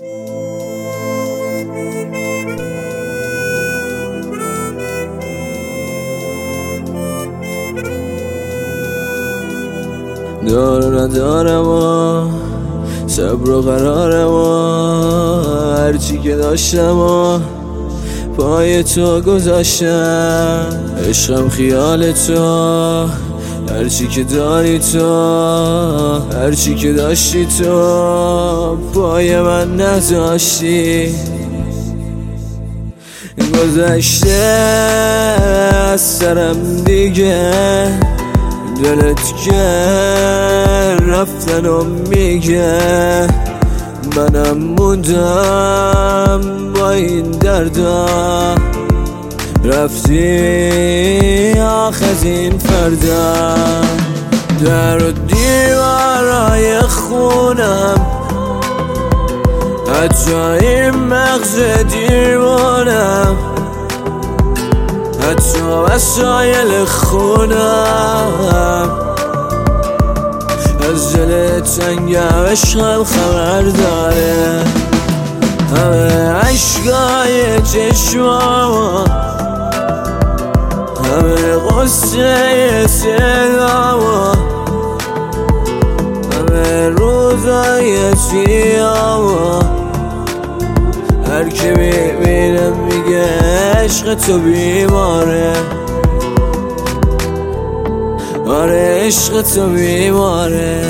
دار ندارم و صبر و قرارم و هرچی که داشتم و پای تو گذاشتم. عشقم خیال تو، هرچی که داری تو، هرچی که داشتی تو پای من نذاشتی. گذشته از سرم دیگه، دلت که رفتن و میگه منم موندم با این دردا. رفتی آخ از این فردا، در و دیوارای خونم، حتی این مغز دیوانم، حتی وسایل خونم. از دل تنگم عشقم خبر داره، همه عشقای چشمام، همه قصه صدام، همه روزای سیام. هر که میبینم میگه عشق تو بیماره، آره عشق تو بیماره.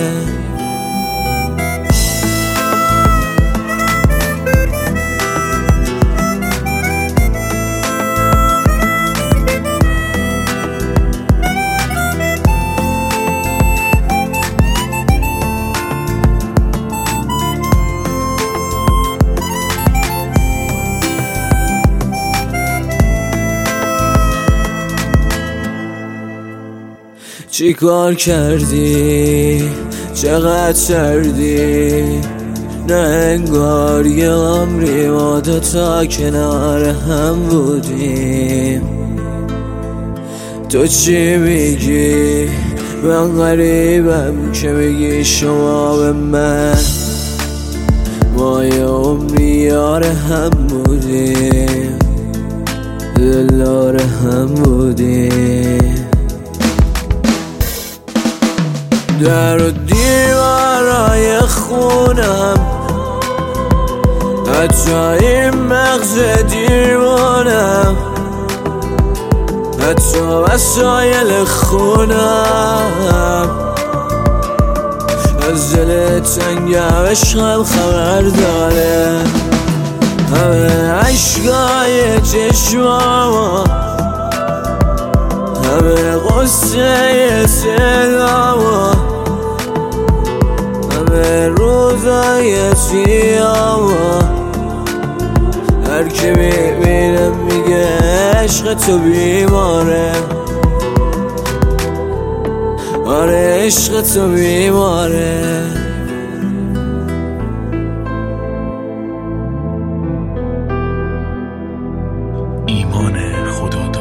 چی کار کردی؟ چقدر سردی؟ نه انگار یه عمری ما دوتا کنار هم بودیم. تو چی میگی؟ من غریبم که میگی شما به من، ما یه عمری یار هم بودیم، دلدار هم بودیم. در و دیوارای خونم، حتی این مغز دیوانم، حتی وسایل خونم. از دل تنگم عشقم خبر داره، همه عشقای چشمام، همه قصه صدام، همه روزای سیام. هر که میبینم میگه عشق تو بیماره، آره عشق تو بیماره. ایمان خدا